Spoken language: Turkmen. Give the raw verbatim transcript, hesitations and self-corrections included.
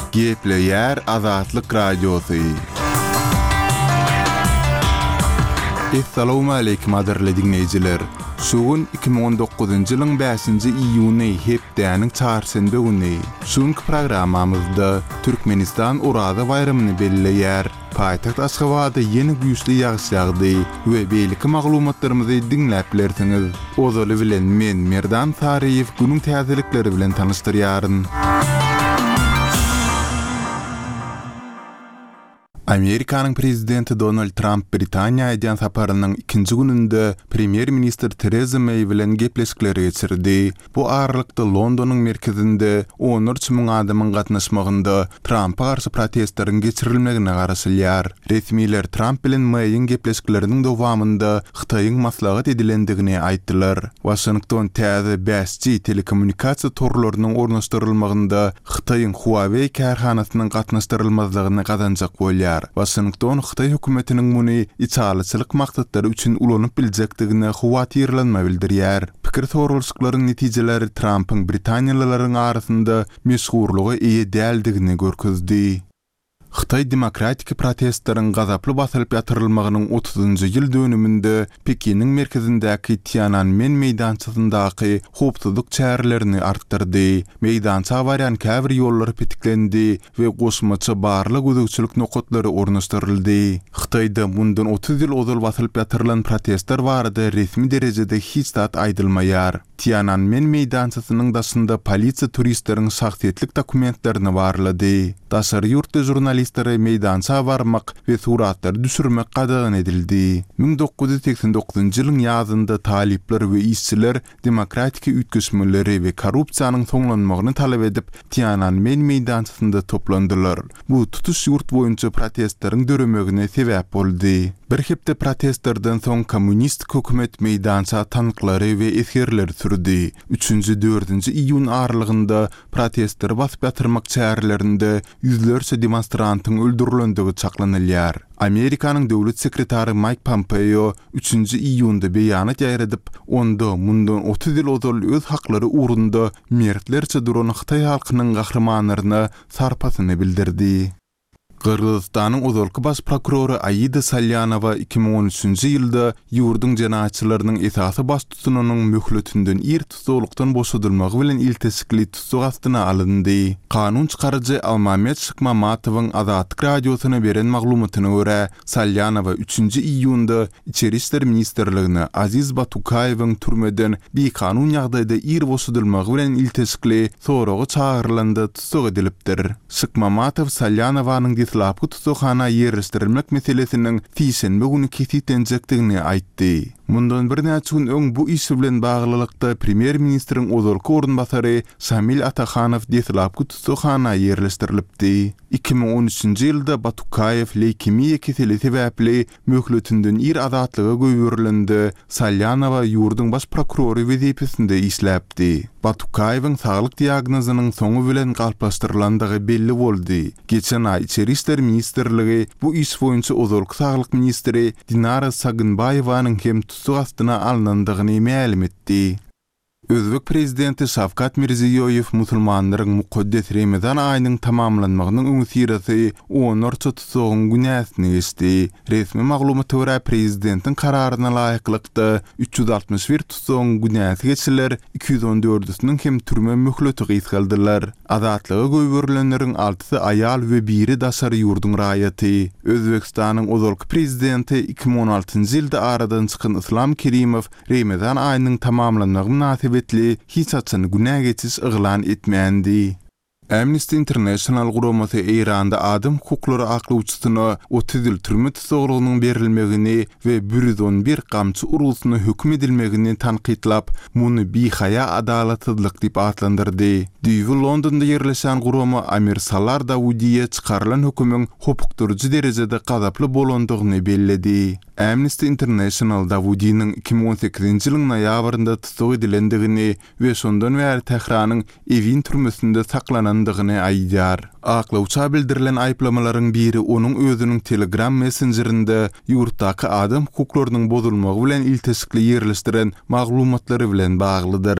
Gepleyer Azatlyk Radiosu. Assalamu alaykum adirli dinleyijiler. Şugun iki bin on dokuzuncu ýylyň beşinji iýuny hepdäniň çarşembe güni. Şuňky programamyzda Türkmenistan Urada bayramany belleýär. Paýtaxt Aşgabatda ýeni güýçli ýağış ýagdy we beýleki maglumatlarymyzy dinläp bilersiňiz. Ozaly bilen men Merdan Tariýew günüň täzelikleri bilen tanışdyrýaryn. Amerikanyň prezidenti Donald Trump Britaniýa eden saparynyň ikinji gününde Premier Minister Theresa May bilen gepleşikleri geçirdi. Bu aralykda Londonyň merkezinde on üç müň adamyň gatnaşmagynda Trump'a garşy protestlerin geçirilmegine garaşylýar. Resmiler Trump bilen May'in gepleşikleriniň dowamynda Hytaýyň maslahat edilendigini aýtdylar. Washington täze beş G telekommunikasiýa torlarynyň ornaşdyrylmagynda Hytaýyň Huawei karhanasynyň gatnaşdyrylmazlygyny gazanjak bolýar. Washington Hytaý hökümetiniň muny içalyçylyk maksatlary üçin ulanyp biljekdigine huwatyrlanma bildirýär. Pikir sorulşyklaryň netijeleri Trump'yň Britaniýalylaryň arasynda meşhurlygy eýe däldigini görkezdi. Hytaý demokratik protestlerin gazaply basylyp ýatyrylmagynyň otuzunjy ýyl dönüminde Pekiniň merkezindäki Tiananmen meýdançasyndaky howpsuzlyk çärelerini artdyrdy. Meýdança barýan käbir ýollary petiklendi we goşmaça barlyk gözegçilik nokatlary ornaşdyryldy. Hytaýda bundan otuz ýyl ozal basylyp ýatyrylan protestler barada resmi derejede hiç zat aýdylmaýar. Tiananmen meýdançasynyň daşynda polisiýa turistleriň şahsiýetlik dokumentlerini barlady. Daşary ýurtda jurnalistleri meýdança barmak we suratlar düşürmek gadagyn edildi. bin dokuz yüz seksen dokuzunjy ýylyň ýazynda talipler we işçiler demokratik üýtgeşmeleri we korrupsiýanyň soňlanmagyny talap edip Tiananmen meýdançasynda toplandylar. Bu tutuş ýurt boýunça protestleriň döremegine sebäp boldy. Bir hepde protestlerden soň kommunist hökümet meýdança tanklary we eskerler sürdi. üçünjü dördünjü iýun aralygynda protestler basyp ýatyrmak çärelerinde yüzlerce demonstrantyň öldürilendigi çaklanylýar. Amerikanyň döwlet sekretary Mike Pompeo üçünjü iýunda beýanat ýaýradyp, onda mundan otuz ýyl ozal öz haklary ugrunda mertlerçe duran Hytaý halkynyň gahrymanyna sarpasyny bildirdi. Kırgızstanyň ozalky baş prokuroru Aida Salyanowa iki bin on üçünjy ýylda ýurduň janaatçylarynyň esasy baş tutunynyň möhletünden ir tutulukdan boşadylmagy bilen iltesikli tutuk astyna alyndy. Kanun çykarjy Almamet Şykmamatowyň Azatlyk Radiosyna beren maglumatyna görä, Salyanowa üçünjü iýunda İçeri işler ministrligine Aziz Batukayewiň türmeden bir kanun ýagdaýda ir boşadylmagy bilen iltesikli soragy çağırylanda tutuk edilipdir. Şykmamatow Salyanowyň Islapky tutukhana ýerleşdirilmek meselesiniň tiýsenme güni kesitlenjekdigini aýtdy. Mundan bir näçe gün öň bu iş bilen baglylykda Premier Ministriň ozalky orunbasary Şamil Atakhanov Islapky tutukhana ýerleşdirilipdi. iki bin on üçünjy ýylda Batukayew leýkemiýa keseli sebäpli möhletünden ir azatlyga göýbürilendi. Salyanowa ýurduň baş prokurory wezipesinde işläpdi. Batukayewiň saglyk diagnozynyň soňu bilen galplaşdyrlandygy belli boldy. Geçen ay İçeri işler ministrligi bu iş boýunça ozalky saglyk ministri Dinara Sagynbayewaň hem tutuk astyna alynandygyny ma'lum etdi. Özbek prezidenti Şavkat Mirziýoýew musulmanlaryň mukaddes Ramazan aýynyň tamamlanmagynyň öňsiresi on üç tutugyň günäsini geçdi. Resmi maglumata görä prezidentiň kararyna laýyklykda üç yüz altmış bir tutugyň günäsi geçiler, iki yüz on dördüsiniň hem türme möhleti gysgaldylar. Azatlyga göýbürilenleriň altysy aýal we biri daşary ýurduň raýaty. Özbekistanyň ozalky prezidenti iki bin on altyncy ýylda aradan çykan Islam Kerimow Ramazan aýynyň tamamlanmagy münasibetli hiç açany günä geçiş yglan etmendi. Amnesty International guramasy Iranda adam hukuklary aklawçysyna otuz ýyl türme tutugynyň berilmegini we bir yüz on bir gamçy urusyna hökm edilmegini tanqidlap, muny bihaýa adalatsyzlyk diýip atlandyrdy. Düýbi Londonda ýerleşen gurama Amir Salar Dawudiýe çykarylan hökümüň hukukdurjy derejede gazaply bolandygyny belledi. Amnesty International Dawudiýanyň iki bin on sekizinji ýylyň noýabrynda tutuk edilendigini we şondan bäri Tehranyň Evin türmesinde saklanandygyny aýdýar. Aklawça bildirilen aýplamalaryň biri onuň özüniň Telegram messengerinde ýurtdaky adam hukuklarynyň bozulmagy bilen iltesikli ýerleşdiren maglumatlary bilen baglydyr.